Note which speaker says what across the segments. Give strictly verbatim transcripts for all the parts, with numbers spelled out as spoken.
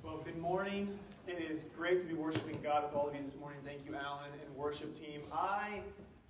Speaker 1: Well, good morning. It is great to be worshiping God with all of you this morning. Thank you, Alan and worship team. I,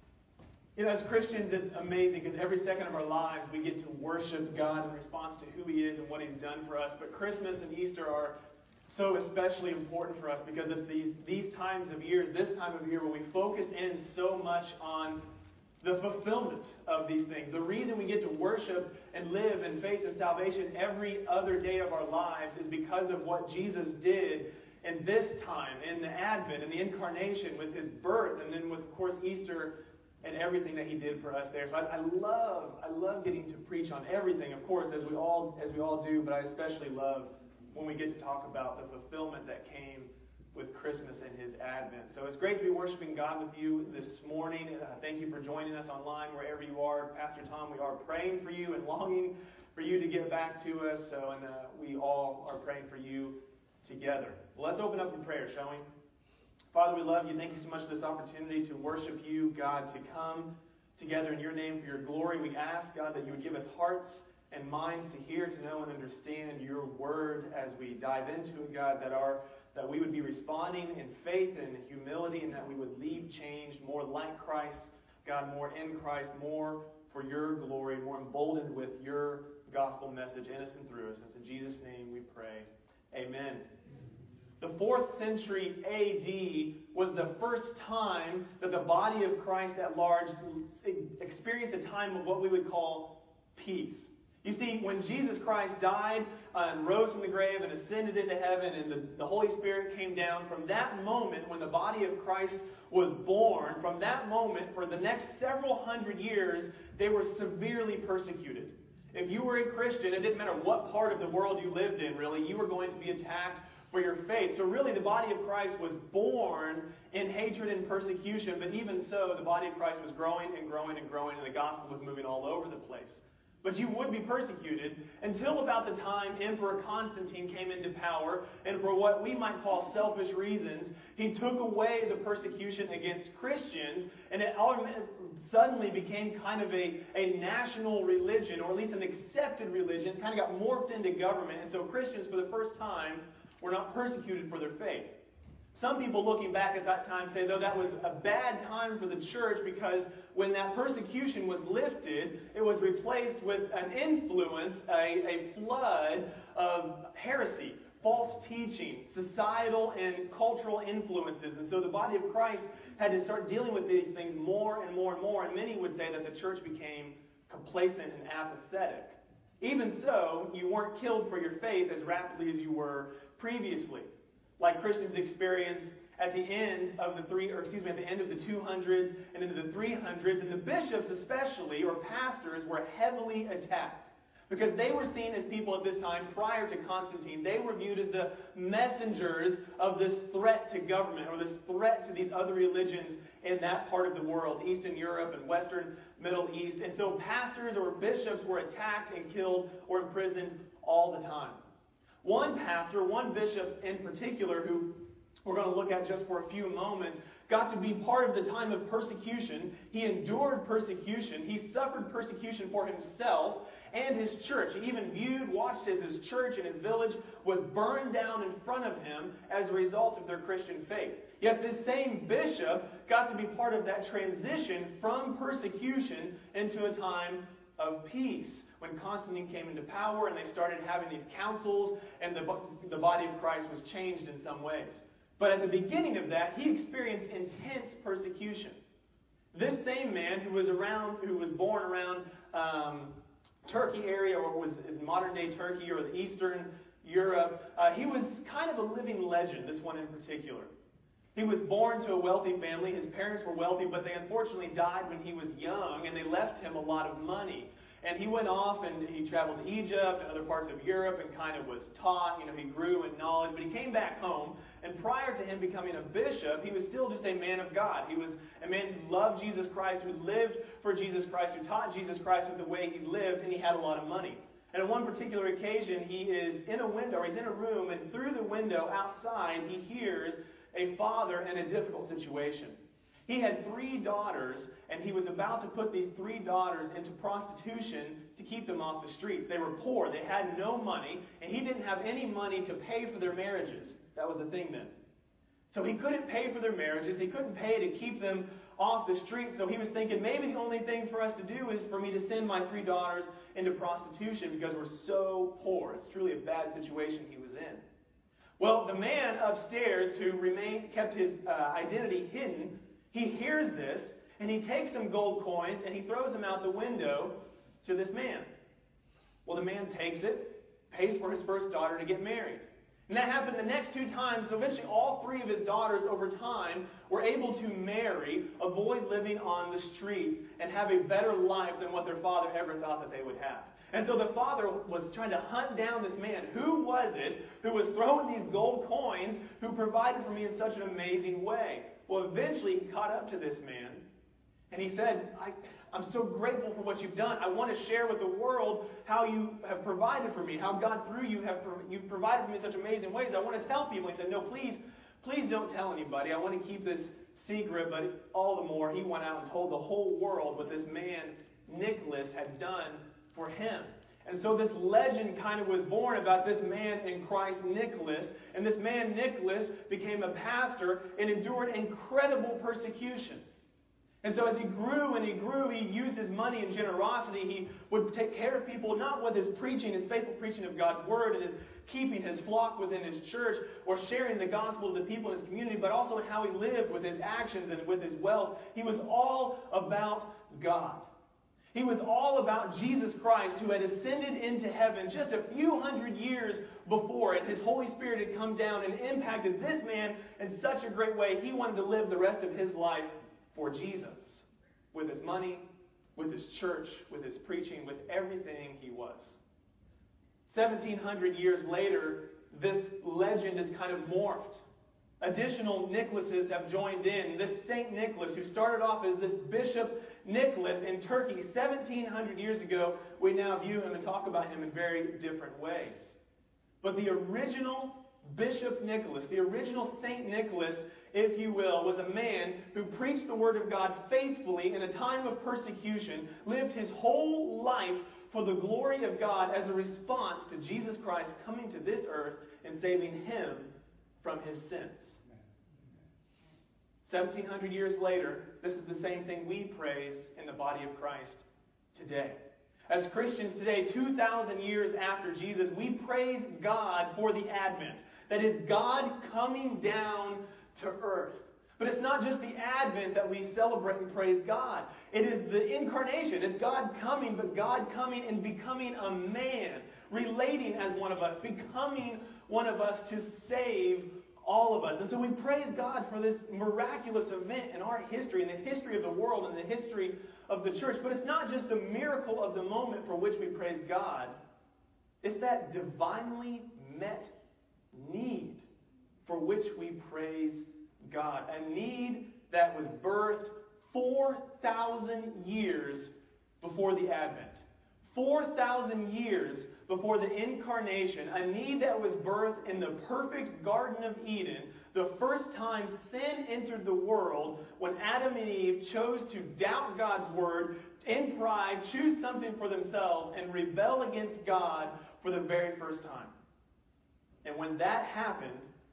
Speaker 1: you know, as Christians, it's amazing because every second of our lives we get to worship God in response to who He is and what He's done for us. But Christmas and Easter are so especially important for us because it's these these times of year, this time of year, where we focus in so much on the fulfillment of these things. The reason we get to worship and live in faith and salvation every other day of our lives is because of what Jesus did in this time, in the Advent, in the Incarnation, with His birth, and then with, of course, Easter and everything that He did for us there. So I, I love, I love getting to preach on everything, of course, as we all, as we all do. But I especially love when we get to talk about the fulfillment that came with Christmas and His Advent. So it's great to be worshiping God with you this morning. Uh, thank you for joining us online wherever you are. Pastor Tom, we are praying for you and longing for you to get back to us. So, and uh, we all are praying for you together. Well, let's open up in prayer, shall we? Father, we love you. Thank you so much for this opportunity to worship you, God, to come together in your name for your glory. We ask, God, that you would give us hearts and minds to hear, to know, and understand your word as we dive into it, God, that our that we would be responding in faith and humility, and that we would leave changed, more like Christ, God, more in Christ, more for your glory, more emboldened with your gospel message in us and through us. And in Jesus' name we pray. Amen. The fourth century A D was the first time that the body of Christ at large experienced a time of what we would call peace. You see, when Jesus Christ died uh, and rose from the grave and ascended into heaven and the, the Holy Spirit came down, from that moment when the body of Christ was born, from that moment for the next several hundred years, they were severely persecuted. If you were a Christian, it didn't matter what part of the world you lived in, really, you were going to be attacked for your faith. So really, the body of Christ was born in hatred and persecution, but even so, the body of Christ was growing and growing and growing, and the gospel was moving all over the place. But you would be persecuted until about the time Emperor Constantine came into power, and for what we might call selfish reasons, he took away the persecution against Christians, and it suddenly became kind of a, a national religion, or at least an accepted religion, kind of got morphed into government, and so Christians for the first time were not persecuted for their faith. Some people looking back at that time say, though, that was a bad time for the church because when that persecution was lifted, it was replaced with an influence, a, a flood of heresy, false teaching, societal and cultural influences. And so the body of Christ had to start dealing with these things more and more and more. And many would say that the church became complacent and apathetic. Even so, you weren't killed for your faith as rapidly as you were previously, like Christians experienced at the end of the three, or excuse me, at the end of the two hundreds and into the three hundreds, and the bishops especially, or pastors, were heavily attacked because they were seen as people at this time prior to Constantine. They were viewed as the messengers of this threat to government, or this threat to these other religions in that part of the world, Eastern Europe and Western Middle East. And so pastors or bishops were attacked and killed or imprisoned all the time. One pastor, one bishop in particular, who we're going to look at just for a few moments, got to be part of the time of persecution. He endured persecution. He suffered persecution for himself and his church. He even viewed, watched as his church and his village was burned down in front of him as a result of their Christian faith. Yet this same bishop got to be part of that transition from persecution into a time of peace, when Constantine came into power and they started having these councils and the, the body of Christ was changed in some ways. But at the beginning of that, he experienced intense persecution. This same man who was around, who was born around um, Turkey area, or was is modern day Turkey or the Eastern Europe, uh, he was kind of a living legend, this one in particular. He was born to a wealthy family. His parents were wealthy, but they unfortunately died when he was young, and they left him a lot of money. And he went off and he traveled to Egypt and other parts of Europe and kind of was taught, you know, he grew in knowledge. But he came back home, and prior to him becoming a bishop, he was still just a man of God. He was a man who loved Jesus Christ, who lived for Jesus Christ, who taught Jesus Christ with the way he lived, and he had a lot of money. And on one particular occasion, he is in a window, or he's in a room, and through the window outside, he hears a father in a difficult situation. He had three daughters, and he was about to put these three daughters into prostitution to keep them off the streets. They were poor. They had no money, and he didn't have any money to pay for their marriages. That was the thing then. So he couldn't pay for their marriages. He couldn't pay to keep them off the street. So he was thinking, maybe the only thing for us to do is for me to send my three daughters into prostitution because we're so poor. It's truly a bad situation he was in. Well, the man upstairs who remained, kept his uh, identity hidden, he hears this, and he takes some gold coins, and he throws them out the window to this man. Well, the man takes it, pays for his first daughter to get married. And that happened the next two times. So eventually all three of his daughters over time were able to marry, avoid living on the streets, and have a better life than what their father ever thought that they would have. And so the father was trying to hunt down this man. Who was it who was throwing these gold coins, who provided for me in such an amazing way? Well, eventually he caught up to this man, and he said, I, I'm so grateful for what you've done. I want to share with the world how you have provided for me, how God through you have you've provided for me in such amazing ways. I want to tell people. He said, no, please, please don't tell anybody. I want to keep this secret. But all the more, he went out and told the whole world what this man, Nicholas, had done for him. And so this legend kind of was born about this man in Christ, Nicholas. And this man, Nicholas, became a pastor and endured incredible persecution. And so as he grew and he grew, he used his money in generosity. He would take care of people, not with his preaching, his faithful preaching of God's word, and his keeping his flock within his church, or sharing the gospel to the people in his community, but also in how he lived with his actions and with his wealth. He was all about God. He was all about Jesus Christ, who had ascended into heaven just a few hundred years before, and his Holy Spirit had come down and impacted this man in such a great way. He wanted to live the rest of his life for Jesus, with his money, with his church, with his preaching, with everything he was. seventeen hundred years later, this legend is kind of morphed. Additional Nicholases have joined in. This Saint Nicholas, who started off as this Bishop Nicholas in Turkey seventeen hundred years ago, we now view him and talk about him in very different ways. But the original Bishop Nicholas, the original Saint Nicholas, if you will, was a man who preached the Word of God faithfully in a time of persecution, lived his whole life for the glory of God as a response to Jesus Christ coming to this earth and saving him from his sins. seventeen hundred years later, this is the same thing we praise in the body of Christ today. As Christians today, two thousand years after Jesus, we praise God for the Advent. That is, God coming down to earth. But it's not just the Advent that we celebrate and praise God. It is the incarnation. It's God coming, but God coming and becoming a man, relating as one of us, becoming one of us to save all of us. And so we praise God for this miraculous event in our history, in the history of the world, and the history of the church. But it's not just the miracle of the moment for which we praise God. It's that divinely met need for which we praise God. A need that was birthed four thousand years before the Advent. four thousand years before the incarnation. A need that was birthed in the perfect Garden of Eden, the first time sin entered the world, when Adam and Eve chose to doubt God's word, in pride, choose something for themselves, and rebel against God for the very first time. And when that happened,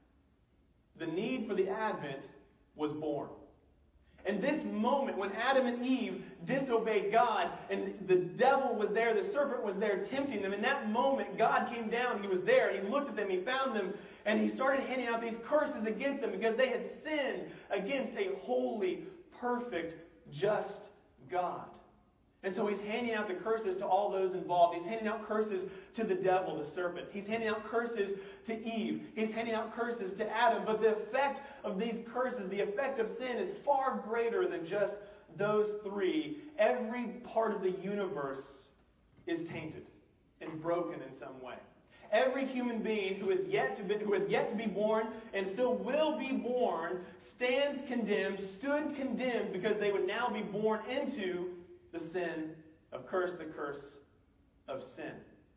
Speaker 1: the need for the Advent was born. And this moment, when Adam and Eve disobeyed God, and the devil was there, the serpent was there tempting them, in that moment, God came down, He was there, and He looked at them, He found them, and He started handing out these curses against them because they had sinned against a holy, perfect, just God. And so He's handing out the curses to all those involved. He's handing out curses to the devil, the serpent. He's handing out curses to Eve. He's handing out curses to Adam. But the effect of these curses, the effect of sin, is far greater than just those three. Every part of the universe is tainted and broken in some way. Every human being who is yet to be, who is yet to be born and still will be born stands condemned, stood condemned, because they would now be born into the sin of curse, the curse of sin.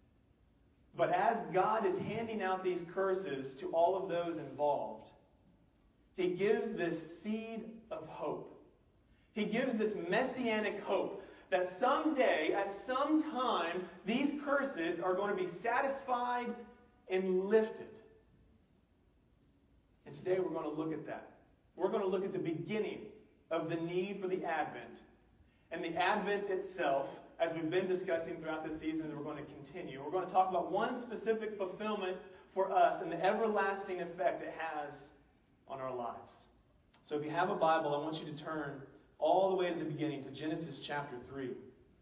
Speaker 1: But as God is handing out these curses to all of those involved, He gives this seed of hope He gives this messianic hope that someday, at some time, these curses are going to be satisfied and lifted. And today we're going to look at that. We're going to look at the beginning of the need for the Advent. And the Advent itself, as we've been discussing throughout this season, as we're going to continue, we're going to talk about one specific fulfillment for us and the everlasting effect it has on our lives. So if you have a Bible, I want you to turn all the way to the beginning to Genesis chapter three.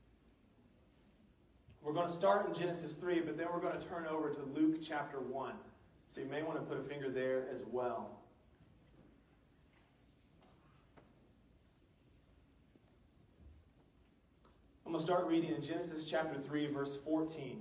Speaker 1: We're going to start in Genesis three, but then we're going to turn over to Luke chapter one. So you may want to put a finger there as well. I'm going to start reading in Genesis chapter three, verse fourteen.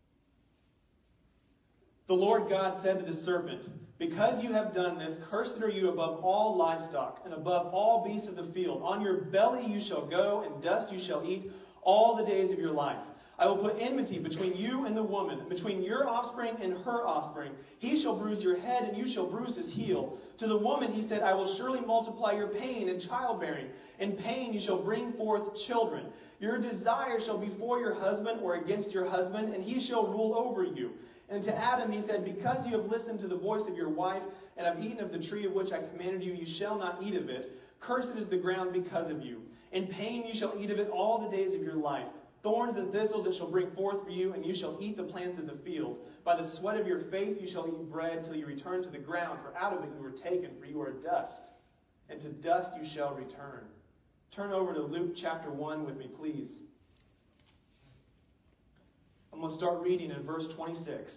Speaker 1: The Lord God said to the serpent, "Because you have done this, cursed are you above all livestock, and above all beasts of the field. On your belly you shall go, and dust you shall eat all the days of your life. I will put enmity between you and the woman, between your offspring and her offspring. He shall bruise your head, and you shall bruise his heel. To the woman he said, I will surely multiply your pain in childbearing. In pain you shall bring forth children. Your desire shall be for your husband or against your husband, and he shall rule over you." And to Adam he said, "Because you have listened to the voice of your wife, and have eaten of the tree of which I commanded you, you shall not eat of it. Cursed is the ground because of you. In pain you shall eat of it all the days of your life. Thorns and thistles it shall bring forth for you, and you shall eat the plants of the field. By the sweat of your face you shall eat bread till you return to the ground, for out of it you were taken, for you are dust, and to dust you shall return." Turn over to Luke chapter one with me, please. I'm going to start reading in verse twenty-six.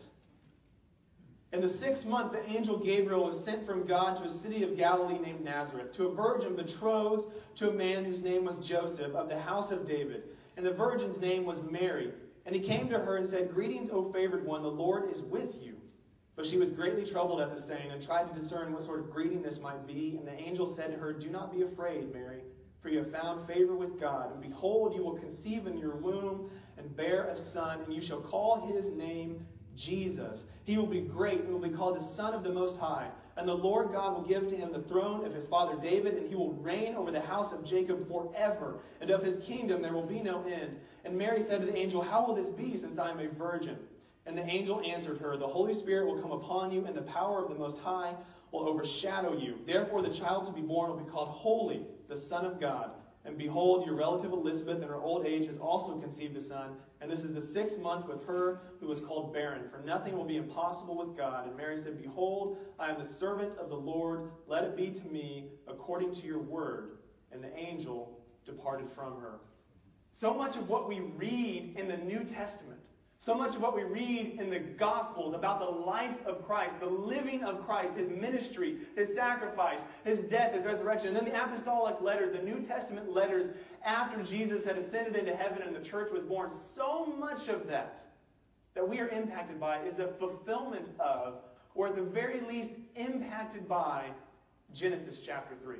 Speaker 1: In the sixth month, the angel Gabriel was sent from God to a city of Galilee named Nazareth, to a virgin betrothed to a man whose name was Joseph, of the house of David. And the virgin's name was Mary. And he came to her and said, "Greetings, O favored one, the Lord is with you." But she was greatly troubled at the saying, and tried to discern what sort of greeting this might be. And the angel said to her, "Do not be afraid, Mary, for you have found favor with God. And behold, you will conceive in your womb and bear a son, and you shall call his name Jesus. He will be great and will be called the Son of the Most High. And the Lord God will give to him the throne of his father David, and he will reign over the house of Jacob forever. And of his kingdom there will be no end." And Mary said to the angel, "How will this be, since I am a virgin?" And the angel answered her, "The Holy Spirit will come upon you, and the power of the Most High will overshadow you. Therefore the child to be born will be called Holy, the Son of God. And behold, your relative Elizabeth in her old age has also conceived a son. And this is the sixth month with her who was called barren. For nothing will be impossible with God." And Mary said, "Behold, I am the servant of the Lord. Let it be to me according to your word." And the angel departed from her. So much of what we read in the New Testament, so much of what we read in the Gospels about the life of Christ, the living of Christ, his ministry, his sacrifice, his death, his resurrection, and then the apostolic letters, the New Testament letters after Jesus had ascended into heaven and the church was born, so much of that that we are impacted by is a fulfillment of, or at the very least impacted by, Genesis chapter three.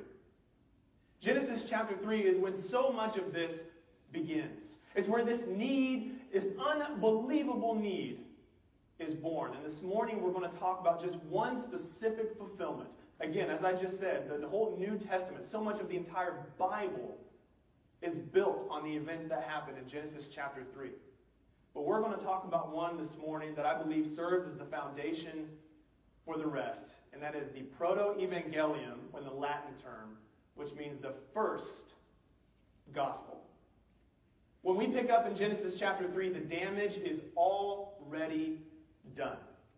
Speaker 1: Genesis chapter three is when so much of this begins. It's where this need, this unbelievable need, is born. And this morning we're going to talk about just one specific fulfillment. Again, as I just said, the whole New Testament, so much of the entire Bible is built on the events that happened in Genesis chapter three. But we're going to talk about one this morning that I believe serves as the foundation for the rest. And that is the proto-evangelium, or the Latin term, which means the first gospel. When we pick up in Genesis chapter three, the damage is already done.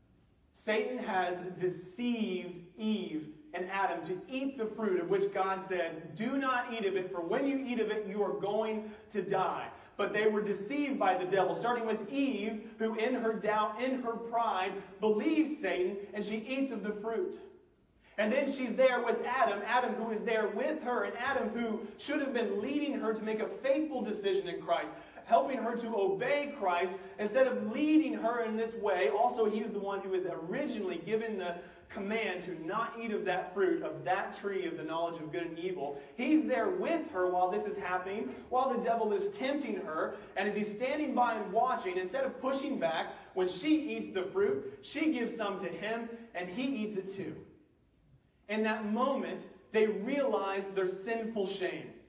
Speaker 1: Satan has deceived Eve and Adam to eat the fruit of which God said, "Do not eat of it, for when you eat of it, you are going to die." But they were deceived by the devil, starting with Eve, who in her doubt, in her pride, believes Satan, and she eats of the fruit. And then she's there with Adam, Adam who is there with her, and Adam who should have been leading her to make a faithful decision in Christ, helping her to obey Christ, instead of leading her in this way. Also, he's the one who is originally given the command to not eat of that fruit, of that tree of the knowledge of good and evil. He's there with her while this is happening, while the devil is tempting her, and as he's standing by and watching, instead of pushing back, when she eats the fruit, she gives some to him, and he eats it too. In that moment, they realize their sinful shame.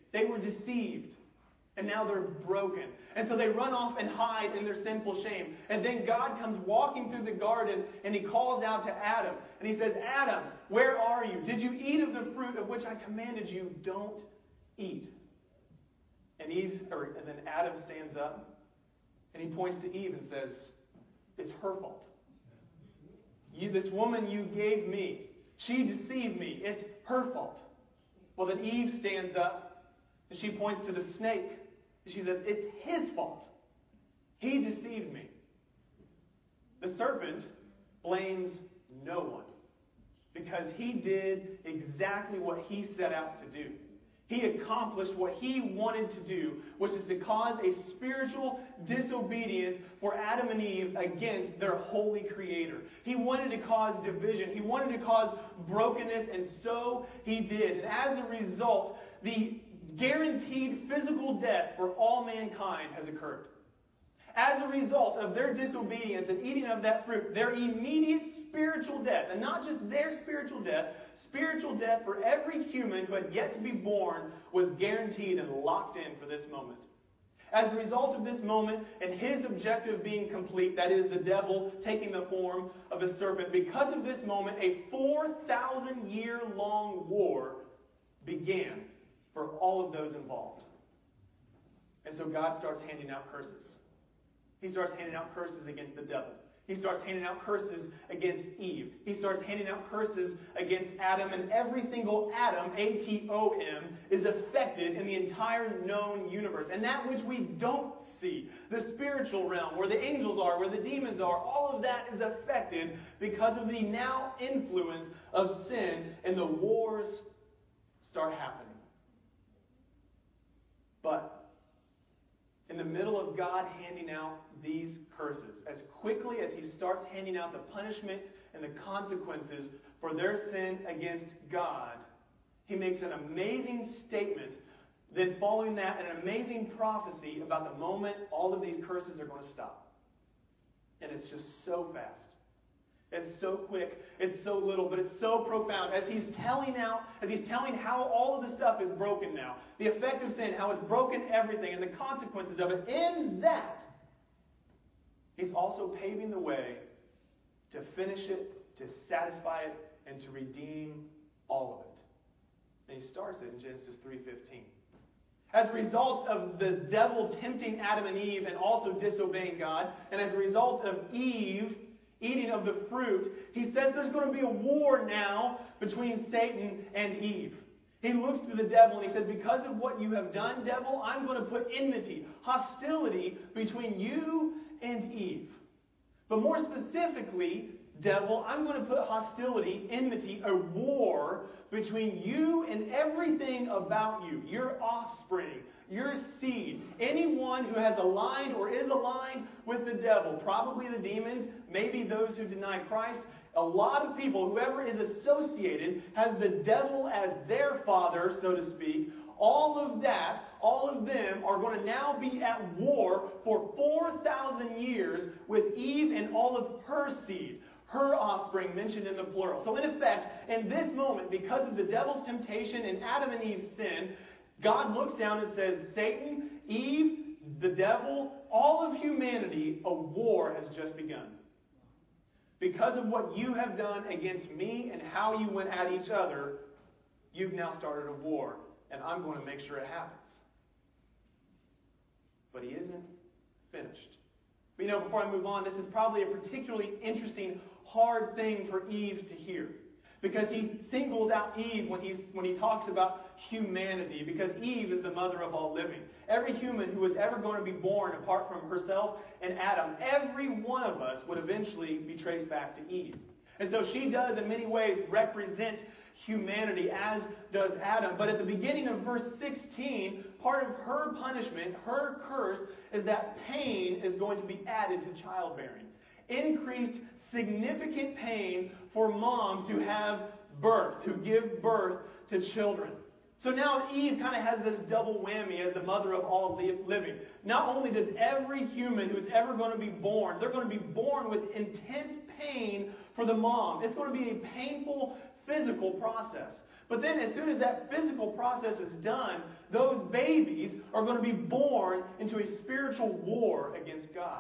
Speaker 1: They were deceived. And now they're broken. And so they run off and hide in their sinful shame. And then God comes walking through the garden and he calls out to Adam. And he says, Adam, where are you? Did you eat of the fruit of which I commanded you? Don't eat. And Eve, or, and then Adam stands up and he points to Eve and says, it's her fault. You, this woman you gave me, she deceived me. It's her fault. Well, then Eve stands up and she points to the snake. She says, it's his fault. He deceived me. The serpent blames no one because he did exactly what he set out to do. He accomplished what he wanted to do, which is to cause a spiritual disobedience for Adam and Eve against their holy Creator. He wanted to cause division. He wanted to cause brokenness, and so he did. And as a result, the guaranteed physical death for all mankind has occurred. As a result of their disobedience and eating of that fruit, their immediate spiritual death, and not just their spiritual death, spiritual death for every human who had yet to be born was guaranteed and locked in for this moment. As a result of this moment and his objective being complete, that is the devil taking the form of a serpent, because of this moment, a four thousand year long war began for all of those involved. And so God starts handing out curses. He starts handing out curses against the devil. He starts handing out curses against Eve. He starts handing out curses against Adam, and every single atom, A T O M, is affected in the entire known universe. And that which we don't see, the spiritual realm, where the angels are, where the demons are, all of that is affected because of the now influence of sin, and the wars start happening. But in the middle of God handing out these curses, as quickly as he starts handing out the punishment and the consequences for their sin against God, he makes an amazing statement. Then following that, an amazing prophecy about the moment all of these curses are going to stop. And it's just so fast. It's so quick, it's so little, but it's so profound. As he's telling out, as he's telling how all of the stuff is broken now, the effect of sin, how it's broken everything, and the consequences of it, in that, he's also paving the way to finish it, to satisfy it, and to redeem all of it. And he starts it in Genesis three fifteen. As a result of the devil tempting Adam and Eve and also disobeying God, and as a result of Eve eating of the fruit, he says there's going to be a war now between Satan and Eve. He looks to the devil and he says, because of what you have done, devil, I'm going to put enmity, hostility between you and Eve. But more specifically, devil, I'm going to put hostility, enmity, a war between you and everything about you, your offspring, your seed, anyone who has aligned or is aligned with the devil, probably the demons, maybe those who deny Christ. A lot of people, whoever is associated, has the devil as their father, so to speak. All of that, all of them are going to now be at war for four thousand years with Eve and all of her seed, her offspring mentioned in the plural. So in effect, in this moment, because of the devil's temptation and Adam and Eve's sin, God looks down and says, Satan, Eve, the devil, all of humanity, a war has just begun. Because of what you have done against me and how you went at each other, you've now started a war, and I'm going to make sure it happens. But he isn't finished. But you know, before I move on, this is probably a particularly interesting, hard thing for Eve to hear. Because he singles out Eve when, he's, when he talks about humanity. Because Eve is the mother of all living. Every human who is ever going to be born apart from herself and Adam, every one of us would eventually be traced back to Eve. And so she does in many ways represent humanity, as does Adam. But at the beginning of verse sixteen, part of her punishment, her curse, is that pain is going to be added to childbearing. Increased significant pain for moms who have birth, who give birth to children. So now Eve kind of has this double whammy as the mother of all living. Not only does every human who's ever going to be born, they're going to be born with intense pain for the mom. It's going to be a painful physical process. But then as soon as that physical process is done, those babies are going to be born into a spiritual war against God.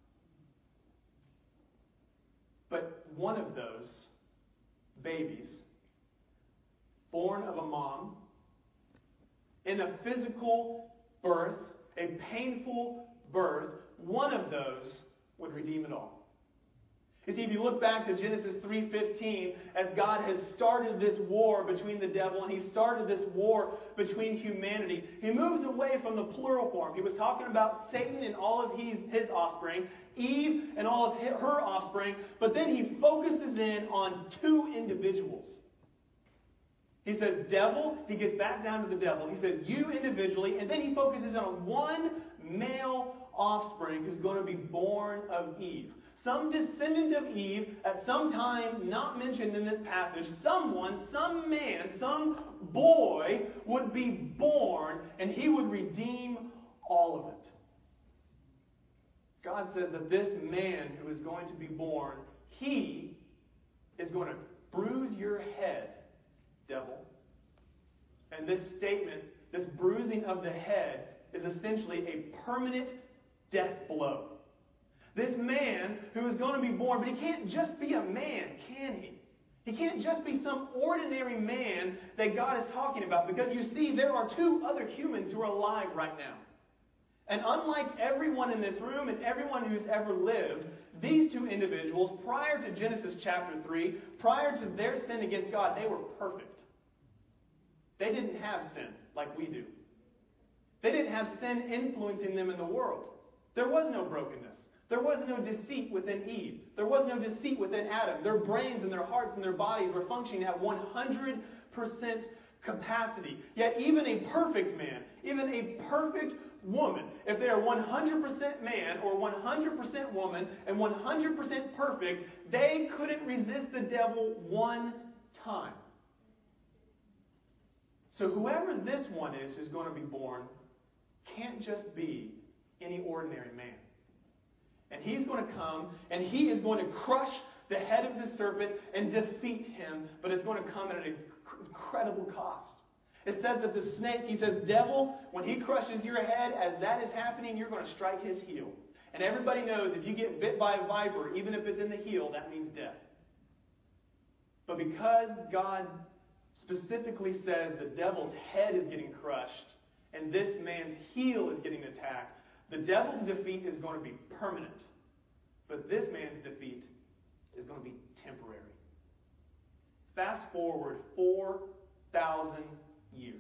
Speaker 1: But one of those babies, born of a mom, in a physical birth, a painful birth, one of those would redeem it all. You see, if you look back to Genesis three fifteen, as God has started this war between the devil and he started this war between humanity, he moves away from the plural form. He was talking about Satan and all of his, his offspring, Eve and all of her offspring, but then he focuses in on two individuals. He says devil, he gets back down to the devil. He says you individually, and then he focuses on one male offspring who's going to be born of Eve. Some descendant of Eve, at some time not mentioned in this passage, someone, some man, some boy would be born, and he would redeem all of it. God says that this man who is going to be born, he is going to bruise your head, devil. And this statement, this bruising of the head, is essentially a permanent death blow. This man who is going to be born, but he can't just be a man, can he? He can't just be some ordinary man that God is talking about, because you see, there are two other humans who are alive right now. And unlike everyone in this room and everyone who's ever lived, these two individuals, prior to Genesis chapter three, prior to their sin against God, they were perfect. They didn't have sin like we do. They didn't have sin influencing them in the world. There was no brokenness. There was no deceit within Eve. There was no deceit within Adam. Their brains and their hearts and their bodies were functioning at one hundred percent capacity. Yet even a perfect man, even a perfect woman, if they are one hundred percent man or one hundred percent woman and one hundred percent perfect, they couldn't resist the devil one time. So whoever this one is who's going to be born can't just be any ordinary man. And he's going to come, and he is going to crush the head of the serpent and defeat him, but it's going to come at an incredible cost. It says that the snake, he says, devil, when he crushes your head, as that is happening, you're going to strike his heel. And everybody knows if you get bit by a viper, even if it's in the heel, that means death. But because God specifically says the devil's head is getting crushed, and this man's heel is getting attacked, the devil's defeat is going to be permanent. But this man's defeat is going to be temporary. Fast forward four thousand years.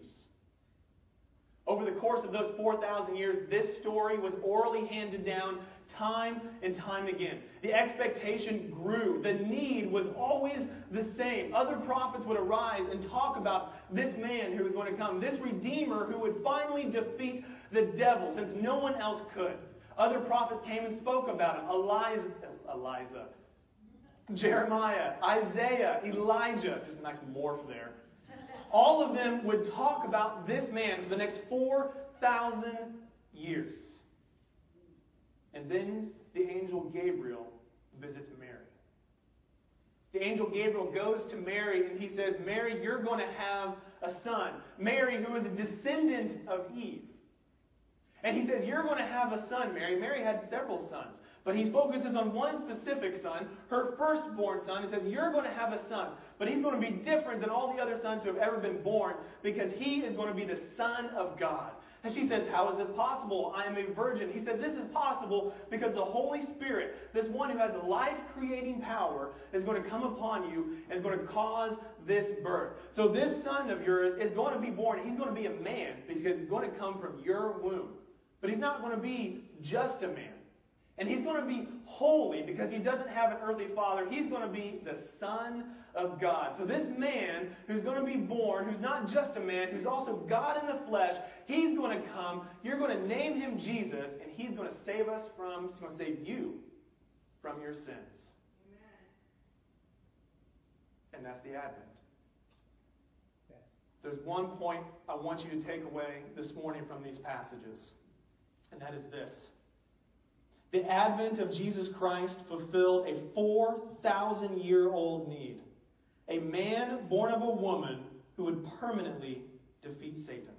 Speaker 1: Over the course of those four thousand years, this story was orally handed down time and time again. The expectation grew. The need was always the same. Other prophets would arise and talk about this man who was going to come, this Redeemer who would finally defeat the devil, since no one else could. Other prophets came and spoke about him. Eliza, Eliza, Jeremiah, Isaiah, Elijah. Just a nice morph there. All of them would talk about this man for the next four thousand years. And then the angel Gabriel visits Mary. The angel Gabriel goes to Mary and he says, Mary, you're going to have a son. Mary, who is a descendant of Eve. And he says, you're going to have a son, Mary. Mary had several sons. But he focuses on one specific son, her firstborn son. He says, you're going to have a son. But he's going to be different than all the other sons who have ever been born, because he is going to be the Son of God. And she says, how is this possible? I am a virgin. He said, this is possible because the Holy Spirit, this one who has life-creating power, is going to come upon you and is going to cause this birth. So this son of yours is going to be born. He's going to be a man because he's going to come from your womb. But he's not going to be just a man. And he's going to be holy because he doesn't have an earthly father. He's going to be the Son of God. So this man who's going to be born, who's not just a man, who's also God in the flesh, he's going to come. You're going to name him Jesus, and he's going to save us from, he's going to save you from your sins. Amen. And that's the Advent. Yes. There's one point I want you to take away this morning from these passages, and that is this. The advent of Jesus Christ fulfilled a four thousand year old need. A man born of a woman who would permanently defeat Satan.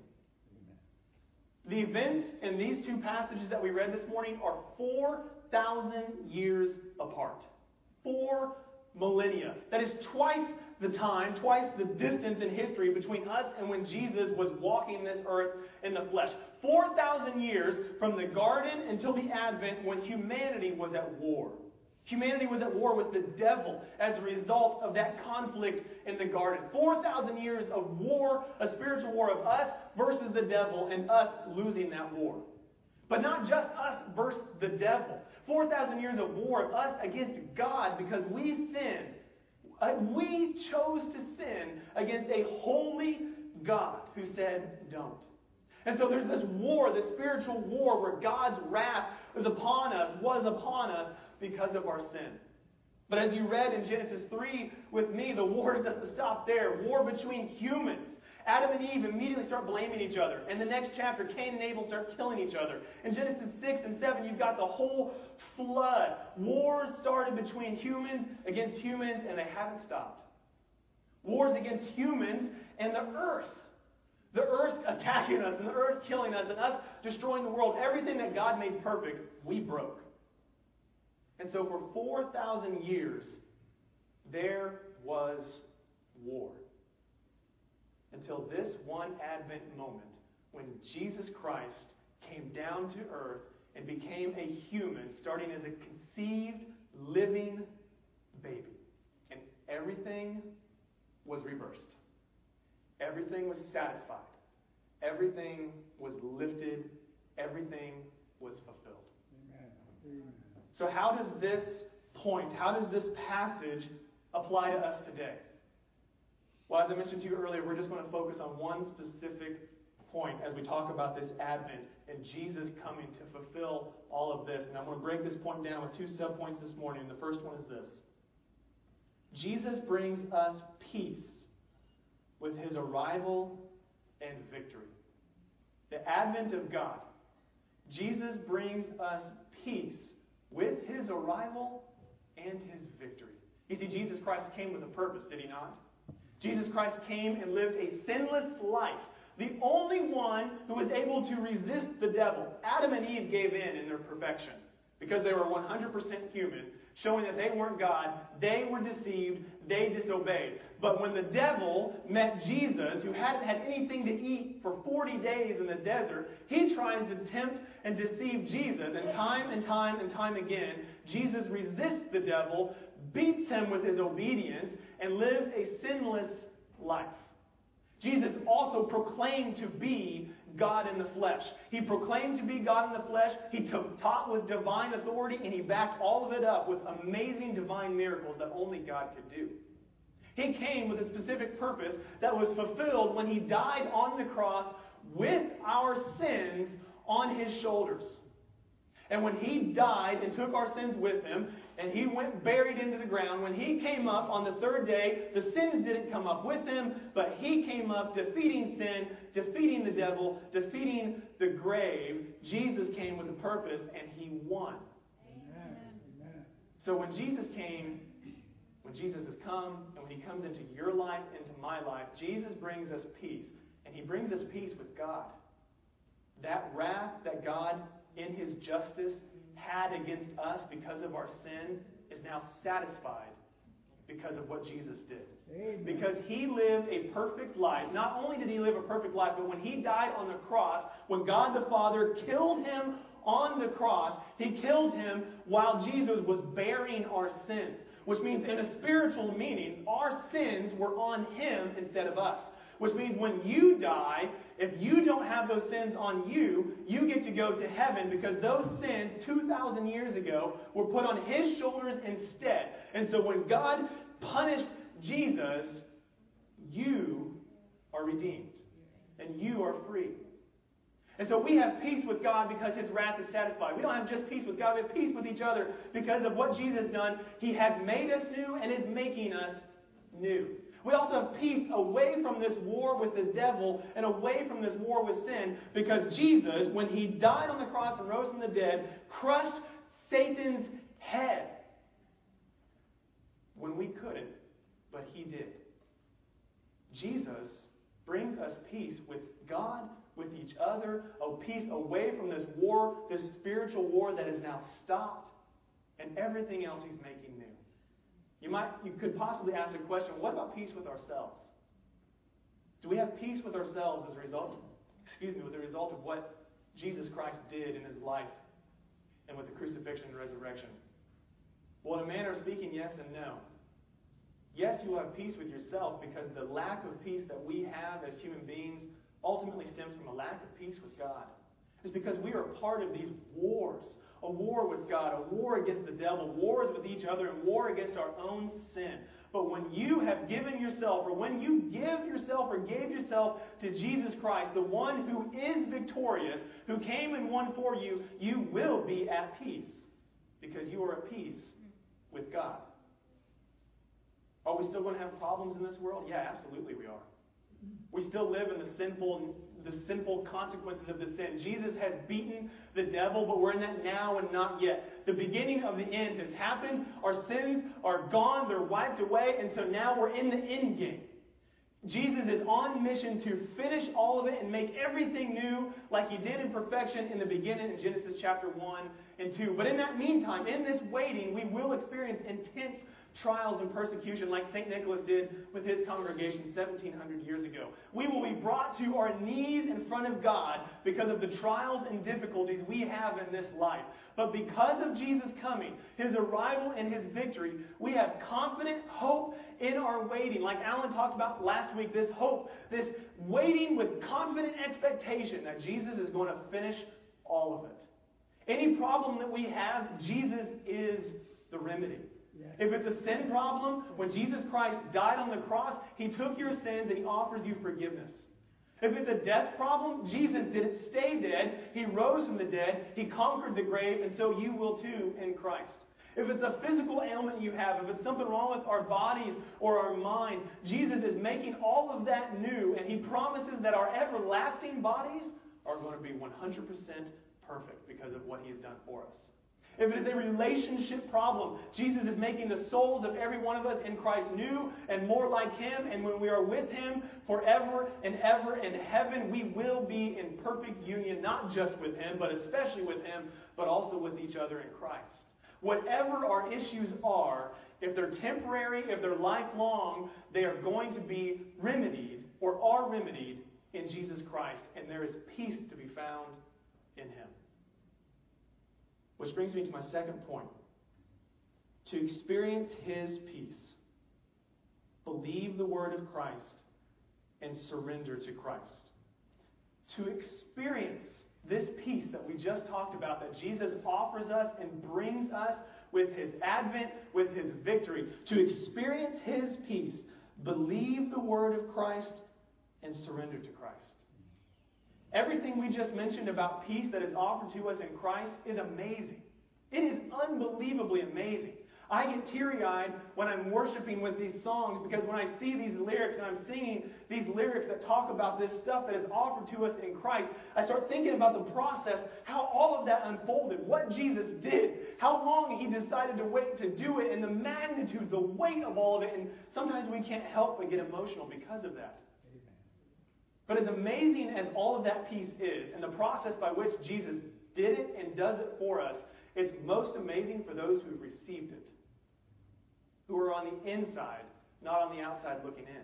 Speaker 1: The events in these two passages that we read this morning are four thousand years apart. Four millennia. That is twice the time, twice the distance in history between us and when Jesus was walking this earth in the flesh. four thousand years from the garden until the Advent, when humanity was at war. Humanity was at war with the devil as a result of that conflict in the garden. four thousand years of war, a spiritual war of us versus the devil, and us losing that war. But not just us versus the devil. four thousand years of war of us against God because we sinned. Uh, we chose to sin against a holy God who said, don't. And so there's this war, this spiritual war, where God's wrath is upon us, was upon us because of our sin. But as you read in Genesis three with me, the war doesn't stop there. War between humans. Adam and Eve immediately start blaming each other. In the next chapter, Cain and Abel start killing each other. In Genesis six and seven, you've got the whole flood. Wars started between humans against humans, and they haven't stopped. Wars against humans and the earth. The earth attacking us, and the earth killing us, and us destroying the world. Everything that God made perfect, we broke. And so for four thousand years, there was war. Until this one Advent moment when Jesus Christ came down to earth and became a human, starting as a conceived, living baby. And everything was reversed. Everything was satisfied. Everything was lifted. Everything was fulfilled. Amen. So how does this point, how does this passage apply to us today? Well, as I mentioned to you earlier, we're just going to focus on one specific point as we talk about this Advent and Jesus coming to fulfill all of this. And I'm going to break this point down with two subpoints this morning. The first one is this. Jesus brings us peace with his arrival and victory. The Advent of God. Jesus brings us peace with his arrival and his victory. You see, Jesus Christ came with a purpose, did he not? Jesus Christ came and lived a sinless life. The only one who was able to resist the devil. Adam and Eve gave in in their perfection because they were one hundred percent human, showing that they weren't God. They were deceived. They disobeyed. But when the devil met Jesus, who hadn't had anything to eat for forty days in the desert, he tries to tempt and deceive Jesus. And time and time and time again, Jesus resists the devil, beats him with his obedience, and lives a sinless life. Jesus also proclaimed to be God in the flesh. He proclaimed to be God in the flesh. He took, taught with divine authority, and he backed all of it up with amazing divine miracles that only God could do. He came with a specific purpose that was fulfilled when he died on the cross with our sins on his shoulders. And when he died and took our sins with him, and he went buried into the ground, when he came up on the third day, the sins didn't come up with him, but he came up defeating sin, defeating the devil, defeating the grave. Jesus came with a purpose, and he won. Amen. So when Jesus came, when Jesus has come, and when he comes into your life, into my life, Jesus brings us peace. And he brings us peace with God. That wrath that God, in his justice, had against us because of our sin is now satisfied because of what Jesus did. Amen. Because he lived a perfect life. Not only did he live a perfect life, but when he died on the cross, when God the Father killed him on the cross, he killed him while Jesus was bearing our sins. Which means, in a spiritual meaning, our sins were on him instead of us. Which means when you die, if you don't have those sins on you, you get to go to heaven because those sins two thousand years ago were put on his shoulders instead. And so when God punished Jesus, you are redeemed. And you are free. And so we have peace with God because his wrath is satisfied. We don't have just peace with God, we have peace with each other because of what Jesus has done. He has made us new and is making us new. We also have peace away from this war with the devil and away from this war with sin because Jesus, when he died on the cross and rose from the dead, crushed Satan's head when we couldn't, but he did. Jesus brings us peace with God, with each other, a peace away from this war, this spiritual war that is now stopped, and everything else he's making new. You might, you could possibly ask a question, what about peace with ourselves? Do we have peace with ourselves as a result, excuse me, with the result of what Jesus Christ did in his life and with the crucifixion and resurrection? Well, in a manner of speaking, yes and no. Yes, you will have peace with yourself because the lack of peace that we have as human beings ultimately stems from a lack of peace with God. It's because we are part of these wars. A war with God, a war against the devil, wars with each other, and war against our own sin. But when you have given yourself, or when you give yourself or gave yourself to Jesus Christ, the one who is victorious, who came and won for you, you will be at peace. Because you are at peace with God. Are we still going to have problems in this world? Yeah, absolutely we are. We still live in the sinful, the sinful consequences of the sin. Jesus has beaten the devil, but we're in that now and not yet. The beginning of the end has happened. Our sins are gone. They're wiped away. And so now we're in the end game. Jesus is on mission to finish all of it and make everything new like he did in perfection in the beginning in Genesis chapter one and two. But in that meantime, in this waiting, we will experience intense trials and persecution like Saint Nicholas did with his congregation seventeen hundred years ago. We will be brought to our knees in front of God because of the trials and difficulties we have in this life. But because of Jesus' coming, his arrival and his victory, we have confident hope in our waiting. Like Alan talked about last week, this hope, this waiting with confident expectation that Jesus is going to finish all of it. Any problem that we have, Jesus is the remedy. If it's a sin problem, when Jesus Christ died on the cross, he took your sins and he offers you forgiveness. If it's a death problem, Jesus didn't stay dead. He rose from the dead. He conquered the grave, and so you will too in Christ. If it's a physical ailment you have, if it's something wrong with our bodies or our minds, Jesus is making all of that new, and he promises that our everlasting bodies are going to be one hundred percent perfect because of what he's done for us. If it is a relationship problem, Jesus is making the souls of every one of us in Christ new and more like him. And when we are with him forever and ever in heaven, we will be in perfect union, not just with him, but especially with him, but also with each other in Christ. Whatever our issues are, if they're temporary, if they're lifelong, they are going to be remedied or are remedied in Jesus Christ. And there is peace to be found in him. Which brings me to my second point. To experience his peace, believe the word of Christ and surrender to Christ. To experience this peace that we just talked about, that Jesus offers us and brings us with his advent, with his victory. To experience his peace, believe the word of Christ and surrender to Christ. Everything we just mentioned about peace that is offered to us in Christ is amazing. It is unbelievably amazing. I get teary-eyed when I'm worshiping with these songs because when I see these lyrics and I'm singing these lyrics that talk about this stuff that is offered to us in Christ, I start thinking about the process, how all of that unfolded, what Jesus did, how long he decided to wait to do it, and the magnitude, the weight of all of it. And sometimes we can't help but get emotional because of that. But as amazing as all of that peace is, and the process by which Jesus did it and does it for us, it's most amazing for those who have received it, who are on the inside, not on the outside looking in.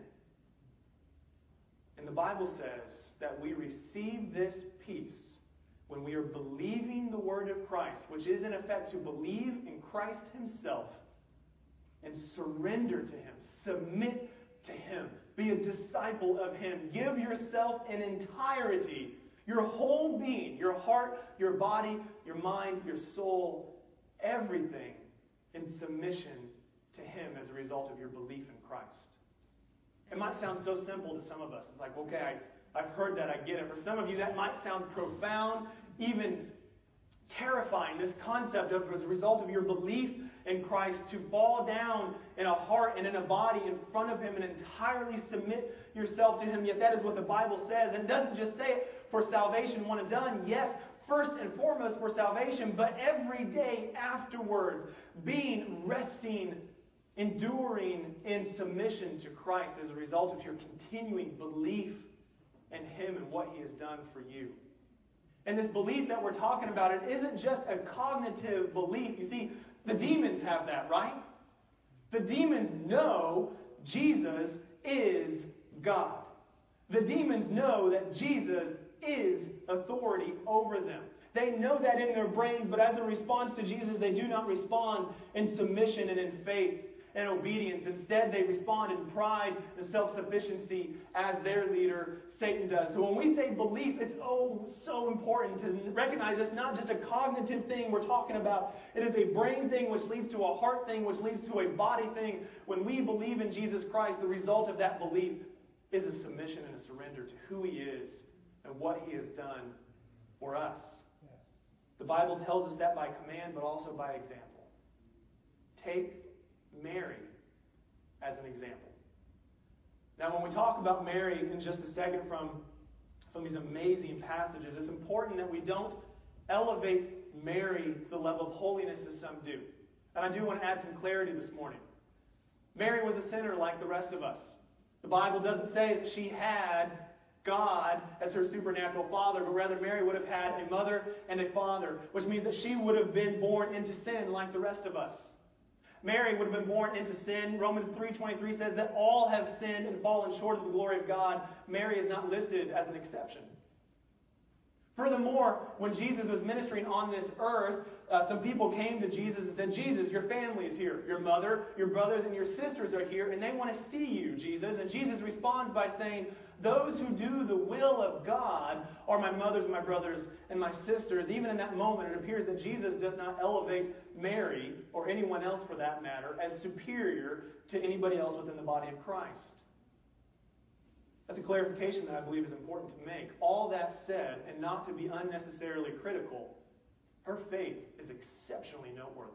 Speaker 1: And the Bible says that we receive this peace when we are believing the word of Christ, which is in effect to believe in Christ himself and surrender to him, submit to him. Be a disciple of him. Give yourself in entirety, your whole being, your heart, your body, your mind, your soul, everything in submission to him as a result of your belief in Christ. It might sound so simple to some of us. It's like, okay, I, I've heard that, I get it. For some of you, that might sound profound, even terrifying, this concept of, as a result of your belief in Christ, to fall down in a heart and in a body in front of him and entirely submit yourself to him. Yet that is what the Bible says. And it doesn't just say it for salvation one and done. Yes, first and foremost for salvation, but every day afterwards, being, resting, enduring in submission to Christ as a result of your continuing belief in Him and what He has done for you. And this belief that we're talking about, it isn't just a cognitive belief. You see, the demons have that, right? The demons know Jesus is God. The demons know that Jesus is authority over them. They know that in their brains, but as a response to Jesus, they do not respond in submission and in faith and obedience. Instead, they respond in pride and self-sufficiency as their leader, Satan, does. So when we say belief, it's oh so important to recognize it's not just a cognitive thing we're talking about. It is a brain thing which leads to a heart thing which leads to a body thing. When we believe in Jesus Christ, the result of that belief is a submission and a surrender to who He is and what He has done for us. Yes. The Bible tells us that by command, but also by example. Take Mary as an example. Now, when we talk about Mary in just a second from, from these amazing passages, it's important that we don't elevate Mary to the level of holiness as some do. And I do want to add some clarity this morning. Mary was a sinner like the rest of us. The Bible doesn't say that she had God as her supernatural father, but rather Mary would have had a mother and a father, which means that she would have been born into sin like the rest of us. Mary would have been born into sin. Romans three twenty-three says that all have sinned and fallen short of the glory of God. Mary is not listed as an exception. Furthermore, when Jesus was ministering on this earth, uh, some people came to Jesus and said, Jesus, your family is here. Your mother, your brothers, and your sisters are here, and they want to see you, Jesus. And Jesus responds by saying, those who do the will of God are my mothers and my brothers and my sisters. Even in that moment, it appears that Jesus does not elevate Mary, or anyone else for that matter, as superior to anybody else within the body of Christ. That's a clarification that I believe is important to make. All that said, and not to be unnecessarily critical, her faith is exceptionally noteworthy.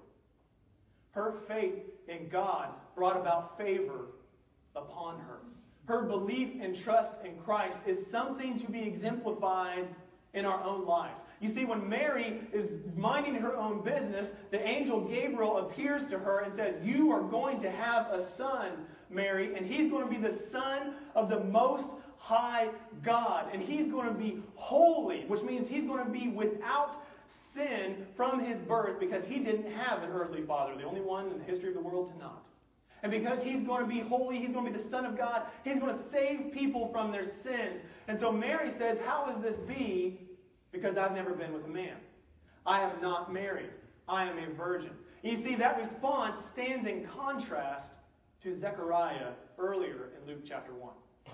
Speaker 1: Her faith in God brought about favor upon her. Her belief and trust in Christ is something to be exemplified in our own lives. You see, when Mary is minding her own business, the angel Gabriel appears to her and says, you are going to have a son, Mary, and he's going to be the Son of the Most High God. And he's going to be holy, which means he's going to be without sin from his birth, because he didn't have an earthly father, the only one in the history of the world to not. And because he's going to be holy, he's going to be the Son of God, he's going to save people from their sins. And so Mary says, how does this be? Because I've never been with a man. I am not married. I am a virgin. And you see, that response stands in contrast to Zechariah earlier in Luke chapter one.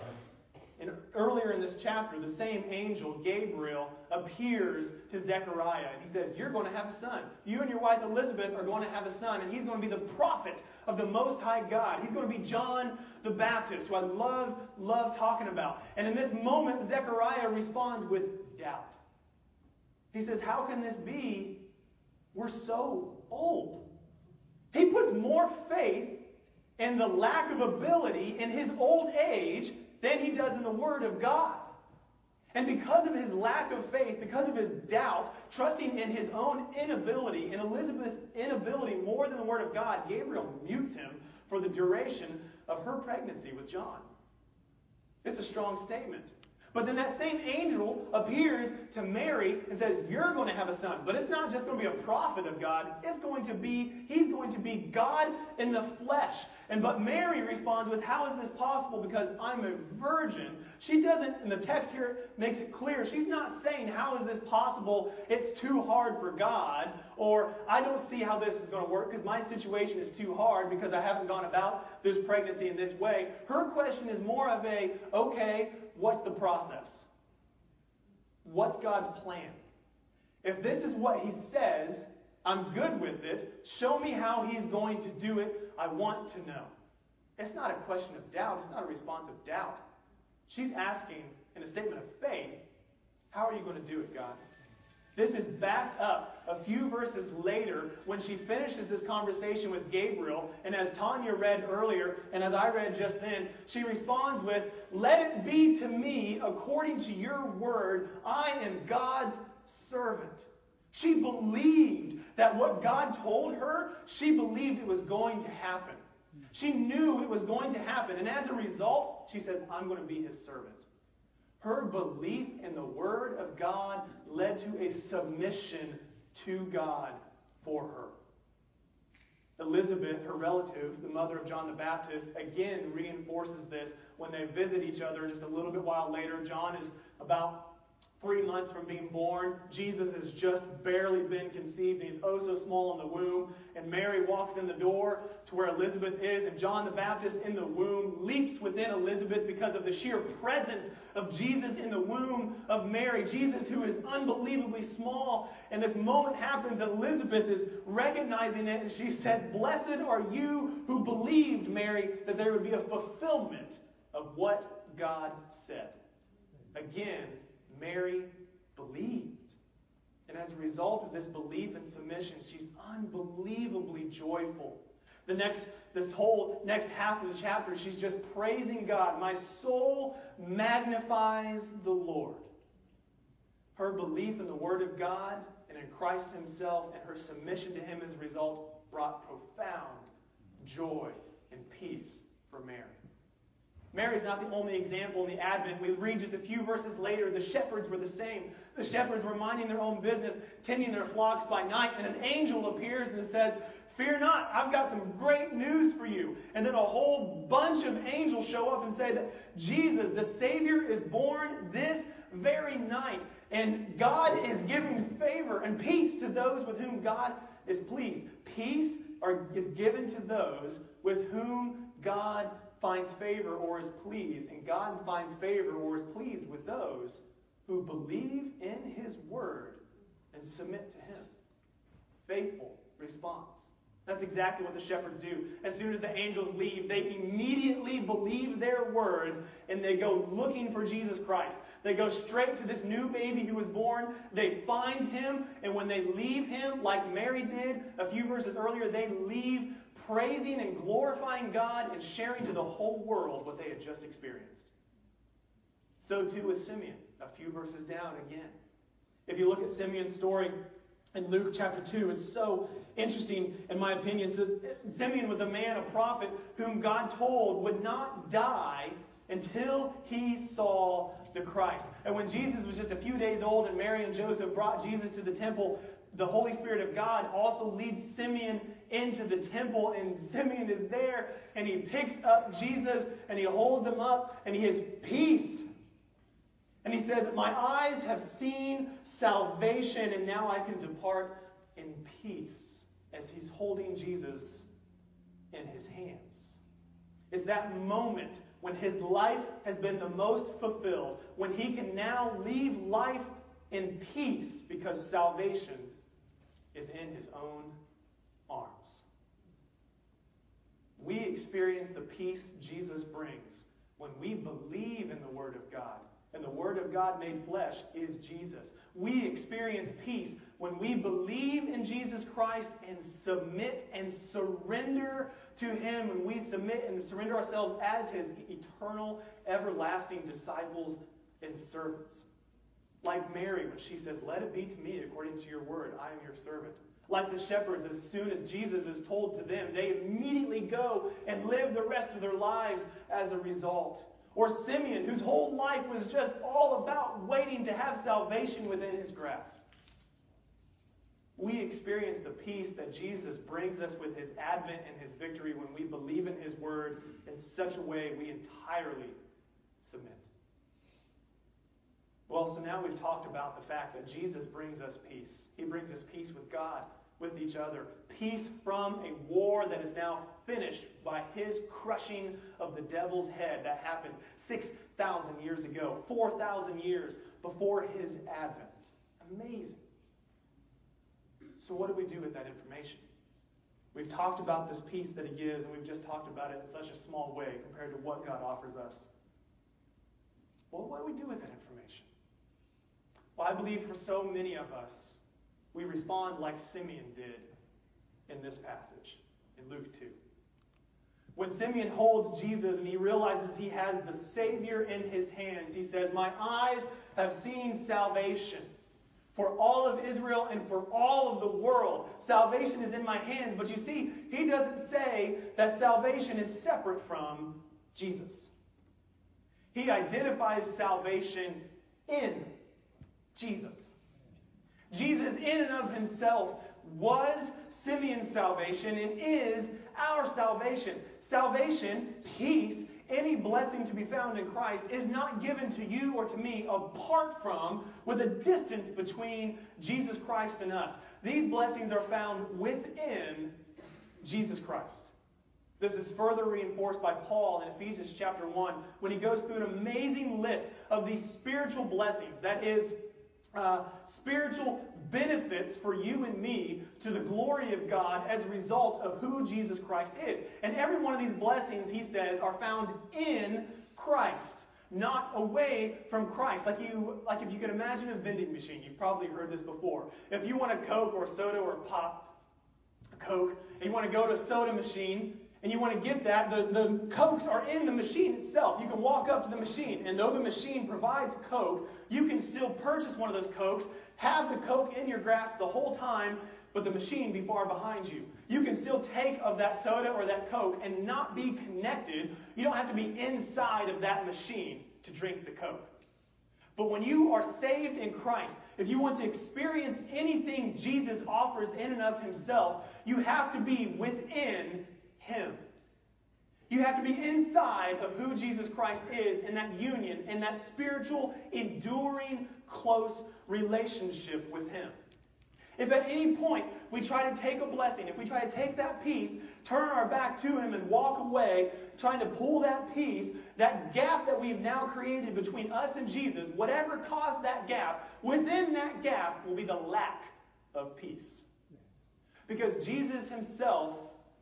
Speaker 1: And earlier in this chapter, the same angel, Gabriel, appears to Zechariah. And he says, you're going to have a son. You and your wife Elizabeth are going to have a son. And he's going to be the prophet of the Most High God. He's going to be John the Baptist, who I love, love talking about. And in this moment, Zechariah responds with doubt. He says, how can this be? We're so old. He puts more faith in the lack of ability in his old age than he does in the Word of God. And because of his lack of faith, because of his doubt, trusting in his own inability, in Elizabeth's inability more than the Word of God, Gabriel mutes him for the duration of her pregnancy with John. It's a strong statement. But then that same angel appears to Mary and says, you're going to have a son. But it's not just going to be a prophet of God. It's going to be, he's going to be God in the flesh. And but Mary responds with, how is this possible? Because I'm a virgin. She doesn't, and the text here makes it clear, she's not saying, how is this possible? It's too hard for God. Or, I don't see how this is going to work because my situation is too hard because I haven't gone about this pregnancy in this way. Her question is more of a, okay, what's the process? What's God's plan? If this is what He says, I'm good with it. Show me how He's going to do it. I want to know. It's not a question of doubt. It's not a response of doubt. She's asking in a statement of faith, how are you going to do it, God? This is backed up a few verses later when she finishes this conversation with Gabriel. And as Tanya read earlier, and as I read just then, she responds with, let it be to me according to your word. I am God's servant. She believed that what God told her, she believed it was going to happen. She knew it was going to happen. And as a result, she says, I'm going to be His servant. Her belief in the Word of God led to a submission to God for her. Elizabeth, her relative, the mother of John the Baptist, again reinforces this when they visit each other just a little bit while later. John is about three months from being born. Jesus has just barely been conceived, and he's oh so small in the womb. And Mary walks in the door to where Elizabeth is, and John the Baptist in the womb leaps within Elizabeth because of the sheer presence of Jesus in the womb of Mary. Jesus, who is unbelievably small. And this moment happens, and Elizabeth is recognizing it, and she says, "Blessed are you who believed, Mary, that there would be a fulfillment of what God said." Again, Mary believed. And as a result of this belief and submission, she's unbelievably joyful. The next, this whole next half of the chapter, she's just praising God. My soul magnifies the Lord. Her belief in the Word of God and in Christ Himself and her submission to Him as a result brought profound joy and peace for Mary. Mary is not the only example in the Advent. We read just a few verses later, the shepherds were the same. The shepherds were minding their own business, tending their flocks by night, and an angel appears and says, "Fear not, I've got some great news for you." And then a whole bunch of angels show up and say that Jesus, the Savior, is born this very night. And God is giving favor and peace to those with whom God is pleased. Peace are, is given to those with whom God finds favor or is pleased. And God finds favor or is pleased with those who believe in His Word and submit to Him. Faithful response. That's exactly what the shepherds do. As soon as the angels leave, they immediately believe their words and they go looking for Jesus Christ. They go straight to this new baby who was born. They find Him, and when they leave Him, like Mary did a few verses earlier, they leave praising and glorifying God and sharing to the whole world what they had just experienced. So too with Simeon, a few verses down again. If you look at Simeon's story in Luke chapter two, it's so interesting in my opinion. So Simeon was a man, a prophet, whom God told would not die until he saw the Christ. And when Jesus was just a few days old and Mary and Joseph brought Jesus to the temple, the Holy Spirit of God also leads Simeon into the temple, and Simeon is there, and he picks up Jesus, and he holds him up, and he has peace. And he says, "My eyes have seen salvation, and now I can depart in peace," as he's holding Jesus in his hands. It's that moment when his life has been the most fulfilled, when he can now leave life in peace because salvation is in his own arms. We experience the peace Jesus brings when we believe in the Word of God. And the Word of God made flesh is Jesus. We experience peace when we believe in Jesus Christ and submit and surrender to Him. When we submit and surrender ourselves as His eternal, everlasting disciples and servants. Like Mary when she says, "Let it be to me according to your word. I am your servant." Like the shepherds, as soon as Jesus is told to them, they immediately go and live the rest of their lives as a result. Or Simeon, whose whole life was just all about waiting to have salvation within his grasp. We experience the peace that Jesus brings us with His advent and His victory when we believe in His Word in such a way we entirely submit. Well, so now we've talked about the fact that Jesus brings us peace. He brings us peace with God, with each other. Peace from a war that is now finished by His crushing of the devil's head that happened six thousand years ago, four thousand years before His advent. Amazing. So what do we do with that information? We've talked about this peace that He gives, and we've just talked about it in such a small way compared to what God offers us. Well, what do we do with that information? Well, I believe for so many of us, we respond like Simeon did in this passage, in Luke two. When Simeon holds Jesus and he realizes he has the Savior in his hands, he says, "My eyes have seen salvation for all of Israel and for all of the world. Salvation is in my hands." But you see, he doesn't say that salvation is separate from Jesus. He identifies salvation in Jesus. Jesus in and of himself was Simeon's salvation and is our salvation. Salvation, peace, any blessing to be found in Christ is not given to you or to me apart from, with a distance between Jesus Christ and us. These blessings are found within Jesus Christ. This is further reinforced by Paul in Ephesians chapter one when he goes through an amazing list of these spiritual blessings. That is, uh, spiritual benefits for you and me to the glory of God as a result of who Jesus Christ is. And every one of these blessings, he says, are found in Christ, not away from Christ. Like you, like if you can imagine a vending machine. You've probably heard this before. If you want a Coke or a soda or a pop, a Coke, and you want to go to a soda machine, and you want to get that, the, the Cokes are in the machine itself. You can walk up to the machine, and though the machine provides Coke, you can still purchase one of those Cokes, have the Coke in your grasp the whole time, but the machine be far behind you. You can still take of that soda or that Coke and not be connected. You don't have to be inside of that machine to drink the Coke. But when you are saved in Christ, if you want to experience anything Jesus offers in and of himself, you have to be within him. You have to be inside of who Jesus Christ is in that union, in that spiritual, enduring, close relationship with him. If at any point we try to take a blessing, if we try to take that peace, turn our back to him and walk away, trying to pull that peace, that gap that we've now created between us and Jesus, whatever caused that gap, within that gap will be the lack of peace. Because Jesus himself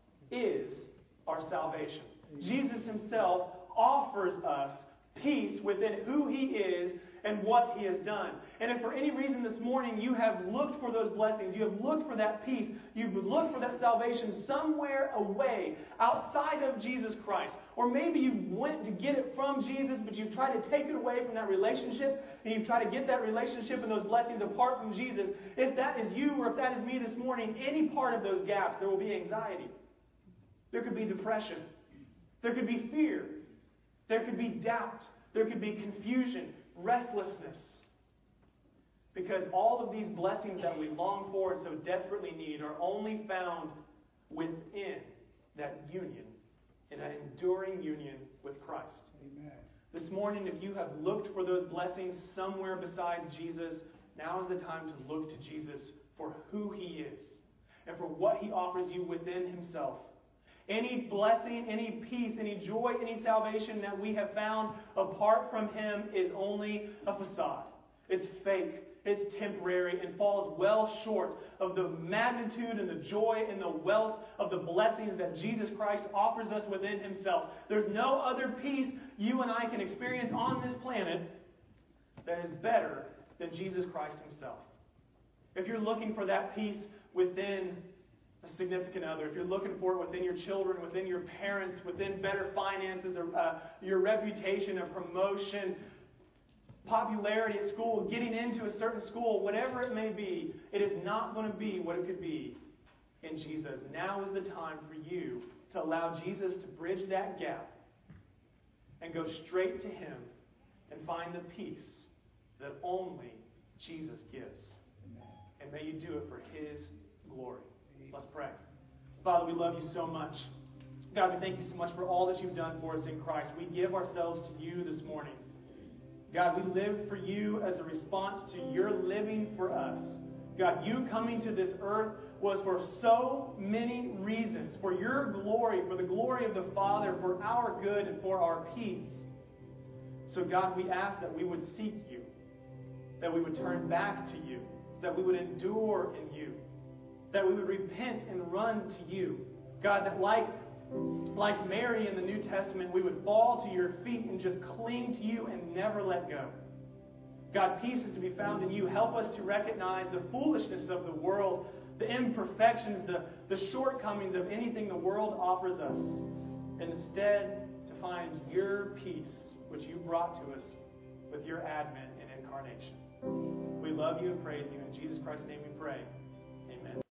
Speaker 1: is our salvation. Jesus himself offers us peace within who he is and what he has done. And if for any reason this morning you have looked for those blessings, you have looked for that peace, you've looked for that salvation somewhere away, outside of Jesus Christ, or maybe you went to get it from Jesus, but you've tried to take it away from that relationship, and you've tried to get that relationship and those blessings apart from Jesus, if that is you or if that is me this morning, any part of those gaps, there will be anxiety. There could be depression. There could be fear. There could be doubt. There could be confusion, restlessness. Because all of these blessings that we long for and so desperately need are only found within that union, in that enduring union with Christ.
Speaker 2: Amen.
Speaker 1: This morning, if you have looked for those blessings somewhere besides Jesus, now is the time to look to Jesus for who he is and for what he offers you within himself. Any blessing, any peace, any joy, any salvation that we have found apart from him is only a facade. It's fake. It's temporary and falls well short of the magnitude and the joy and the wealth of the blessings that Jesus Christ offers us within himself. There's no other peace you and I can experience on this planet that is better than Jesus Christ himself. If you're looking for that peace within a significant other, if you're looking for it within your children, within your parents, within better finances, or uh, your reputation, a promotion, popularity at school, getting into a certain school, whatever it may be, it is not going to be what it could be in Jesus. Now is the time for you to allow Jesus to bridge that gap and go straight to him and find the peace that only Jesus gives. And may you do it for his glory. Let's pray. Father, we love you so much. God, we thank you so much for all that you've done for us in Christ. We give ourselves to you this morning. God, we live for you as a response to your living for us. God, you coming to this earth was for so many reasons. For your glory, for the glory of the Father, for our good and for our peace. So God, we ask that we would seek you, that we would turn back to you, that we would endure in you, that we would repent and run to you. God, that like, like Mary in the New Testament, we would fall to your feet and just cling to you and never let go. God, peace is to be found in you. Help us to recognize the foolishness of the world, the imperfections, the, the shortcomings of anything the world offers us, and instead to find your peace, which you brought to us with your advent and incarnation. We love you and praise you. In Jesus Christ's name we pray.